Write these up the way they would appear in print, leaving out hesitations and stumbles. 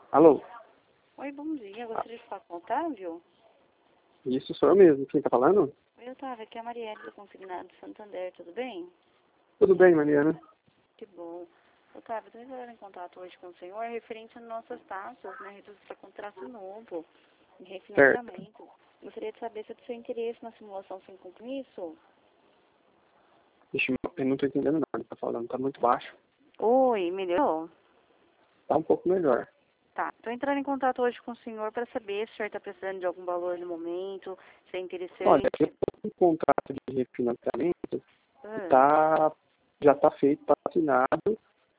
Alô? Oi, bom dia. Gostaria de falar com o Otávio? Isso sou eu mesmo. Quem tá falando? Oi, Otávio. Aqui é a Marielle do Consignado Santander. Tudo bem? Tudo bem, Mariana? Que bom. Otávio, estou entrando em contato hoje com o senhor referente às nossas taxas, né? Redução para contrato novo, em refinanciamento. Gostaria de saber se é do seu interesse na simulação sem compromisso. Ixi, eu não tô entendendo nada. Tá falando, tá muito baixo. Oi, melhorou? Tá um pouco melhor. Tá. Estou entrando em contato hoje com o senhor para saber se o senhor está precisando de algum valor no momento, se é interessante. Olha, eu tô com um contrato de refinanciamento já tá feito, tá assinado,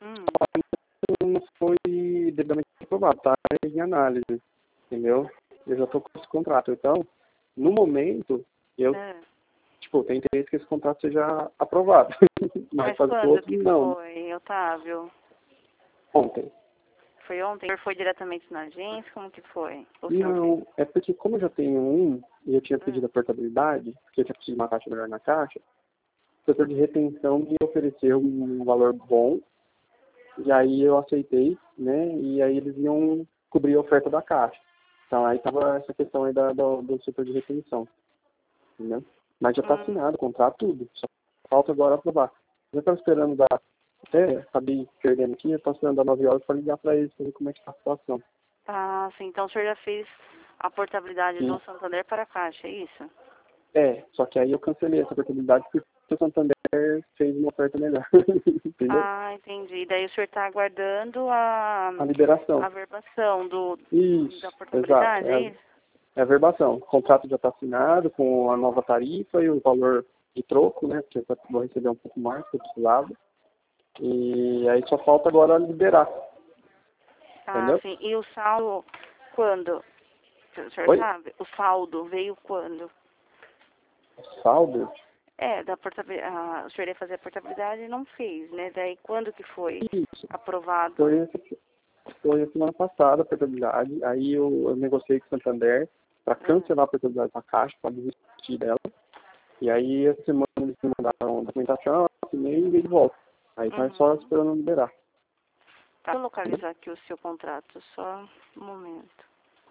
não foi devidamente aprovado, tá em análise, entendeu? Eu já tô com esse contrato. Então, no momento, eu tenho interesse que esse contrato seja aprovado. Mas fazer quando outro, que não. foi, Otávio? Ontem. Foi ontem? O senhor foi diretamente na agência? Como que foi? Não, é porque como eu já tenho um, e eu tinha pedido a portabilidade, porque eu tinha pedido uma taxa melhor na caixa, o setor de retenção me ofereceu um valor bom, e aí eu aceitei, né, e aí eles iam cobrir a oferta da caixa. Então aí tava essa questão aí do setor de retenção, entendeu? Mas já está assinado o contrato, tudo, só falta agora aprovar. Eu estava esperando até acabei perdendo aqui, eu estava esperando dar 9 horas para ligar para eles, para ver como é que está a situação. Ah, sim. Então o senhor já fez a portabilidade do Santander para a Caixa, é isso? É, só que aí eu cancelei essa oportunidade porque o Santander fez uma oferta melhor. Entendeu? Ah, entendi. Daí o senhor está aguardando a liberação. a verbação Isso, da portabilidade, exato. é isso? É a verbação. O contrato já está assinado com a nova tarifa e o valor de troco, né? Porque eu vou receber um pouco mais que eu precisava. E aí só falta agora liberar. Ah, Entendeu? sim. E o saldo, quando? O senhor Oi? sabe? O saldo veio quando? Saldo? É, da portabilidade. O senhor ia fazer a portabilidade e não fez, né? Daí quando que foi Isso. aprovado? Foi a semana passada a portabilidade. Aí eu negociei com o Santander para cancelar a portabilidade da Caixa, para desistir dela. E aí essa semana eles me mandaram a documentação, assinei e veio de volta. Aí tá só esperando liberar. Tá, vou localizar aqui o seu contrato, só um momento.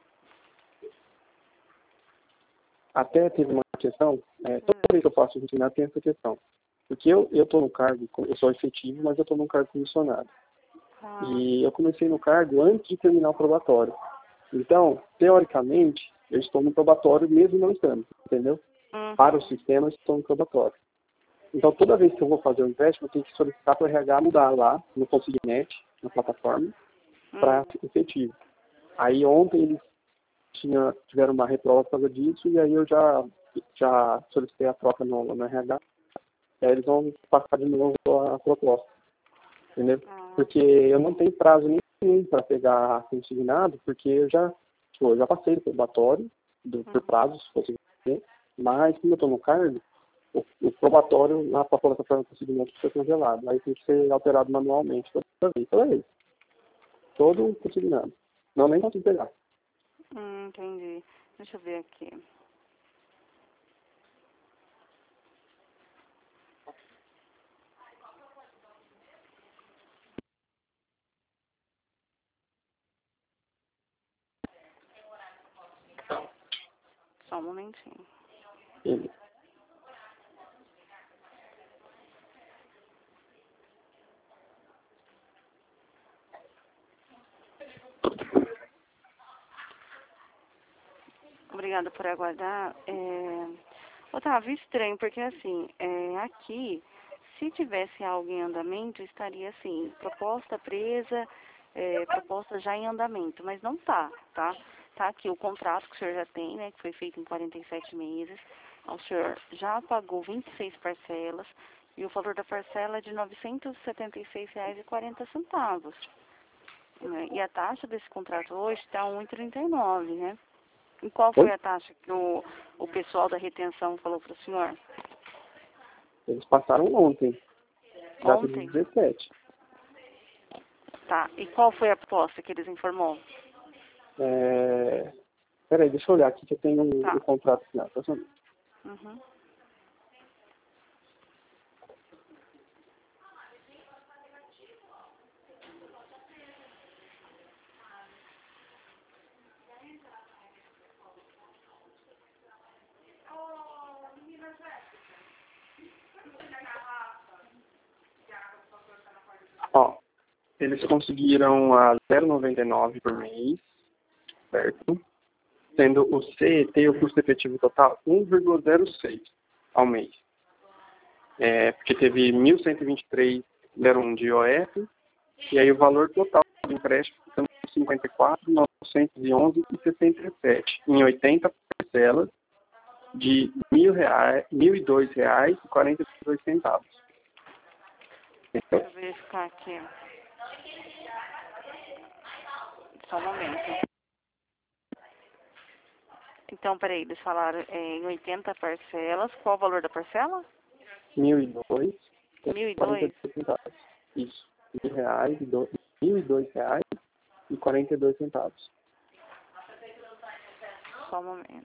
Até teve uma questão, toda vez que eu faço o funcionário tem essa questão. Porque eu estou no cargo, eu sou efetivo, mas eu estou no cargo comissionado. E eu comecei no cargo antes de terminar o probatório. Então, teoricamente, eu estou no probatório mesmo não estando, entendeu? Para o sistema, eu estou no probatório. Então, toda vez que eu vou fazer o empréstimo, eu tenho que solicitar para o RH mudar lá no Consignet, na plataforma, para efetivo. Aí ontem eles tiveram uma reprova por causa disso, e aí eu já solicitei a troca no RH. Aí eles vão passar de novo a proposta, entendeu? Porque eu não tenho prazo nenhum para pegar consignado, porque eu já passei do probatório, por prazo, se fosse ver, mas como eu estou no cargo, o probatório na plataforma de consignado foi congelado. Aí tem que ser alterado manualmente toda vez. Todo consignado. Não, nem consigo pegar. Entendi. Deixa eu ver aqui. Só um momentinho. Obrigada por aguardar. Otávio, estranho, porque assim, aqui, se tivesse algo em andamento, estaria assim, proposta presa, proposta já em andamento, mas não tá, tá? Tá aqui o contrato que o senhor já tem, né, que foi feito em 47 meses. O senhor já pagou 26 parcelas e o valor da parcela é de R$ 976,40. Né? E a taxa desse contrato hoje está 1,39, né? E qual foi a taxa que o pessoal da retenção falou para o senhor? Eles passaram ontem. Data de Ontem? 17. Tá. E qual foi a proposta que eles informou? Peraí, deixa eu olhar aqui que eu tenho o contrato assinado. Eles conseguiram a 0,99 por mês, certo? Sendo o CET, o custo efetivo total, 1,06 ao mês. Porque teve 1.123,01 de IOF, e aí o valor total do empréstimo são 54.911,67, em 80 parcelas de R$ 1.002,42. Deixa eu verificar aqui. Só um momento. Então, peraí, eles falaram em 80 parcelas. Qual o valor da parcela? 1.002. 1.002? Isso. R$ 1.002,42. Só um momento.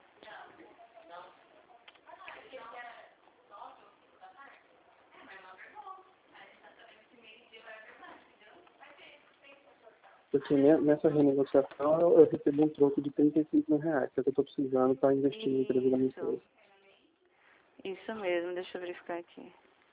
Porque nessa renegociação eu recebo um troco de R$ 35 mil, que é o que eu estou precisando para investir na empresa da minha empresa. Isso mesmo, deixa eu verificar aqui.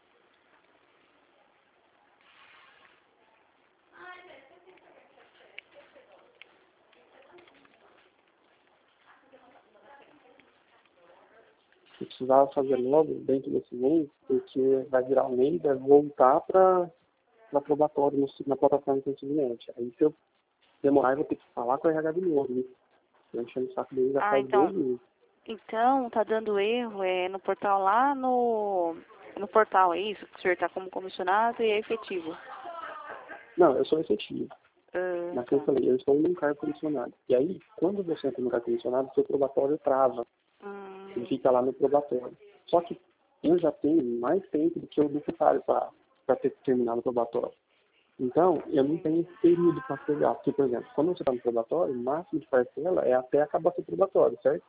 Eu precisava fazer logo dentro desse mês, porque vai virar um mês, vai voltar para probatório na plataforma do cliente. Aí se eu demorar, eu vou ter que falar com o RH de novo, né? Eu enchendo o saco dele já faz 2 meses. Então, tá dando erro no portal lá no portal, é isso? Que o senhor tá como comissionado e é efetivo? Não, eu sou efetivo. Mas como eu falei, eu estou num cargo comissionado. E aí, quando você entra no cargo comissionado, o seu probatório trava. Ele fica lá no probatório. Só que eu já tenho mais tempo do que o necessário para ter terminado o probatório. Então, eu não tenho esse período para pegar. Porque, por exemplo, quando você está no probatório, o máximo de parcela é até acabar seu probatório, certo?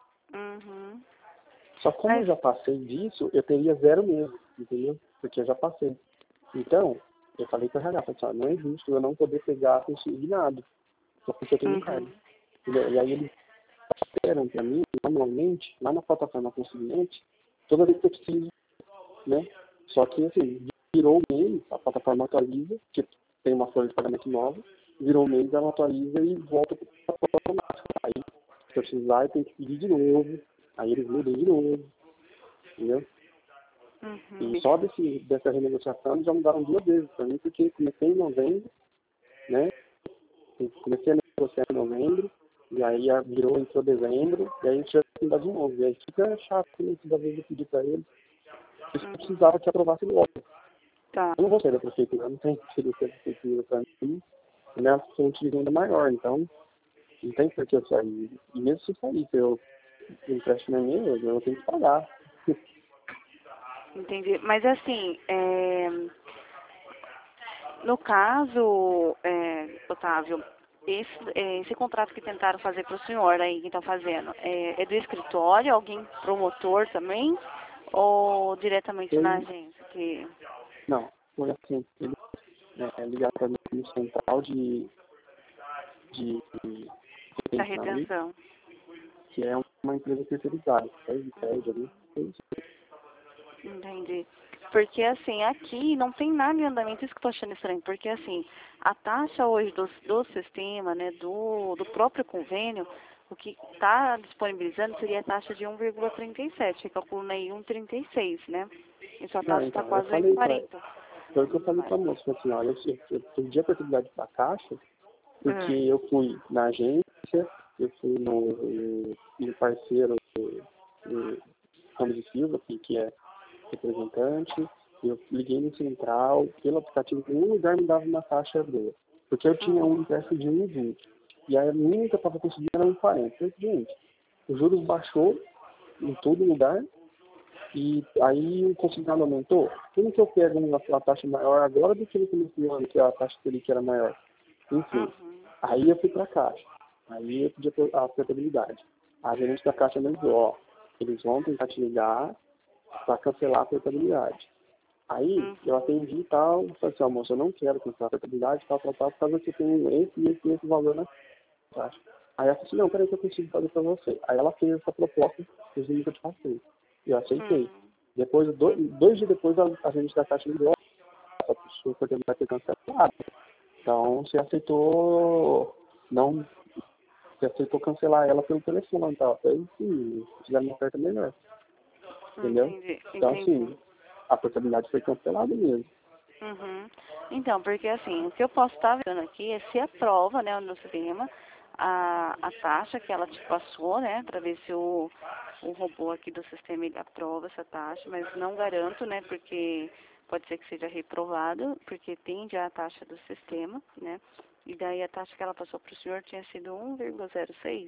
Só que como eu já passei disso, eu teria 0 mesmo, entendeu? Porque eu já passei. Então, eu falei com o RH, pessoal, não é justo eu não poder pegar consignado, só porque eu tenho um cargo. E aí eles esperam para mim, manualmente, lá na plataforma consignante, toda vez que eu preciso, né? Só que, assim, virou o mês, a plataforma atualiza, que tem uma folha de pagamento nova, virou o mês, ela atualiza e volta para a plataforma automática. Aí, se eu precisar, eu tenho que pedir de novo, aí eles mudam de novo, entendeu? E só dessa renegociação já mudaram 2 vezes para mim, porque comecei em novembro, né? Comecei a negociar em novembro, e aí entrou dezembro, e aí a gente já tem que mudar de novo. E aí fica chato, né? Toda vez eu pedir para eles. Isso eu precisava que aprovasse logo. Tá. Eu não vou sair da prefeitura, não tem que da prefeitura para mim, minha fonte de renda maior, então não tem por que eu sair. E mesmo se eu sair, se o empréstimo é meu, eu tenho que pagar. Entendi. Mas assim, no caso, Otávio, esse contrato que tentaram fazer para o senhor aí, que estão fazendo, é do escritório, alguém promotor também, ou diretamente na agência? Não, foi assim, eles ligaram para mim no central de retenção, que é uma empresa terceirizada, Entendi. Porque, assim, aqui não tem nada em andamento, isso que eu tô achando estranho, porque, assim, a taxa hoje do sistema, né, do próprio convênio, o que está disponibilizando seria a taxa de 1,37, calculando aí 1,36, né? E sua taxa está quase 1,40. Foi o que eu falei para a moça, assim, olha, eu pedi a possibilidade para a Caixa, porque eu fui na agência, eu fui no parceiro do Ramos de Silva, que é representante, eu liguei no central, pelo aplicativo, em nenhum lugar me dava uma taxa boa, porque eu tinha um empréstimo de 1,20, e aí a minha que eu estava conseguindo era 1,40. Eu disse, gente, os juros baixou em todo lugar, e aí o consignado aumentou. Como que eu pego uma taxa maior agora do que no começo do ano, que a taxa que era maior? Enfim, aí eu fui para a Caixa, aí eu pedi a portabilidade. A gerente da Caixa me disse, eles vão tentar te ligar para cancelar a portabilidade. Aí eu atendi e tal, falei assim, moça, eu não quero cancelar a portabilidade, tal, por causa que eu tenho esse valor na taxa. Aí ela falou assim, não, peraí que eu consigo fazer para você. Aí ela fez essa proposta, que eu te passei. Eu aceitei. Depois, 2 dias depois, a gerente da Caixa me deu a sua portabilidade ser cancelada. Então, você aceitou, não, você aceitou cancelar ela pelo telefone, tá? Até se fizer uma oferta melhor. Entendeu? Entendi. Então, assim, a portabilidade foi cancelada mesmo. Uhum. Então, porque assim, o que eu posso estar vendo aqui é se aprova, né, no sistema, a taxa que ela te passou, né, para ver se o robô aqui do sistema ele aprova essa taxa, mas não garanto, né, porque pode ser que seja reprovado, porque tem já a taxa do sistema, né, e daí a taxa que ela passou para o senhor tinha sido 1,06.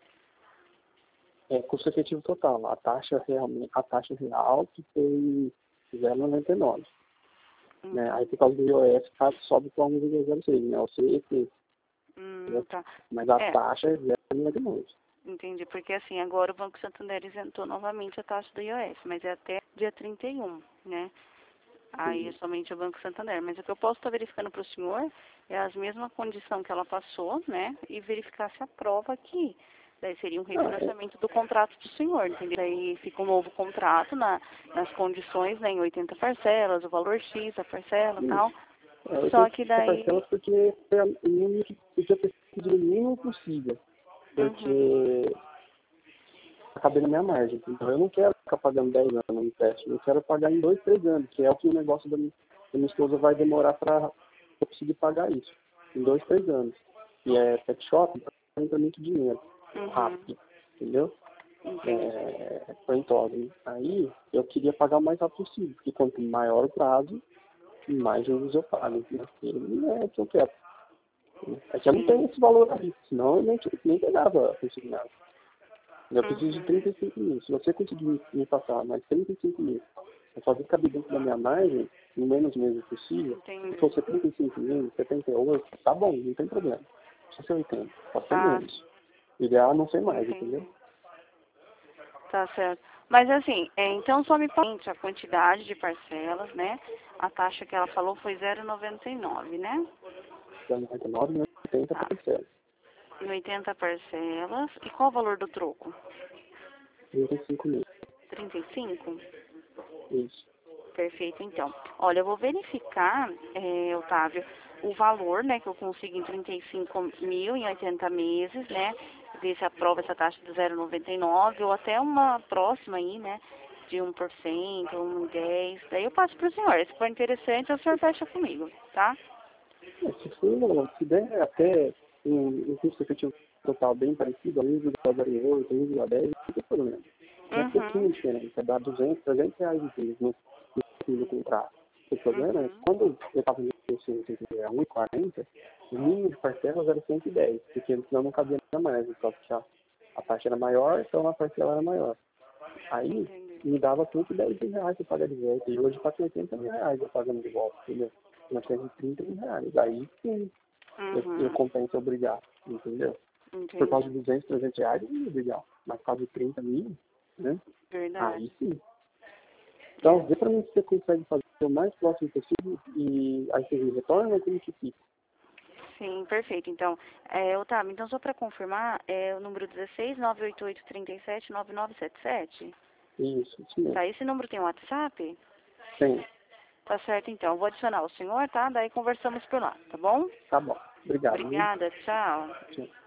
É custo efetivo total. A taxa real que foi 0,99. Né? Aí por causa do IOF sobe para 1,06, né? O CET. Tá. Mas a taxa é 0,99. Entendi, porque assim, agora o Banco Santander isentou novamente a taxa do IOF, mas é até dia 31, né? Aí é somente o Banco Santander. Mas o que eu posso estar verificando para o senhor é a mesma condição que ela passou, né? E verificar se aprova aqui. Daí seria um refinanciamento do contrato do senhor, entendeu? Daí fica um novo contrato nas condições, né? Em 80 parcelas, o valor X da parcela e tal. Só que daí... parcelas porque foi a mínima que podia ter sido o mínimo possível. Porque acabei na minha margem. Então eu não quero ficar pagando 10 anos no empréstimo. Eu quero pagar em 2, 3 anos, que é o que o negócio da minha esposa vai demorar para eu conseguir pagar isso. Em 2, 3 anos. E é pet shop, então entra muito dinheiro. Rápido. Entendeu? Foi em todo. Aí eu queria pagar o mais rápido possível, porque quanto maior o prazo, mais juros eu pago. Né? E não é o que eu quero. É que eu não tenho esse valor aí, senão eu nem pegava consignado. Eu preciso de 35 mil. Se você conseguir me passar mais 35 mil, eu fazer caber dentro da minha margem, no menos meses possível, se fosse 35 mil, 78, tá bom, não tem problema. Só ser 80, pode ser menos. Ideal é não ser mais, entendeu? Tá certo. Mas assim, então só me passe a quantidade de parcelas, né? A taxa que ela falou foi 0,99, né? 0,99 e 80 parcelas. Em 80 parcelas. E qual o valor do troco? 35 mil. 35? Isso. Perfeito, então. Olha, eu vou verificar, Otávio, o valor, né, que eu consigo em 35 mil em 80 meses, né? Ver se aprova essa taxa de 0,99 ou até uma próxima aí, né? De 1%, 1,10. Daí eu passo para o senhor. Se for interessante, o senhor fecha comigo, tá? Se der até um custo efetivo total bem parecido, 1,08, 1,10, não tem problema. É pouquinho diferente, dá 200, 300 reais no contrato. O problema é que quando eu estava negociando 1,40, o mínimo de parcelas era 110, porque senão não cabia mais, só que a taxa era maior, então a parcela era maior. Aí me dava 110 reais para pagar de volta, e hoje está 80 mil reais eu pagando de volta, entendeu? Nós temos 30 mil reais, aí sim eu compenso obrigar, entendeu? Por causa de 200, 300 reais, não é legal, mas por causa de 30 mil, né? Verdade. Aí sim. Então, vê para mim se você consegue fazer o mais próximo possível e aí você retorna ou como que fica? Sim, perfeito. Então, Otávio, então só para confirmar, é o número 16 988 37 9977? Isso mesmo. Tá, esse número tem WhatsApp? Tem. Tá certo, então. Eu vou adicionar o senhor, tá? Daí conversamos por lá, tá bom? Tá bom. Obrigado. Obrigada, tchau. Tchau.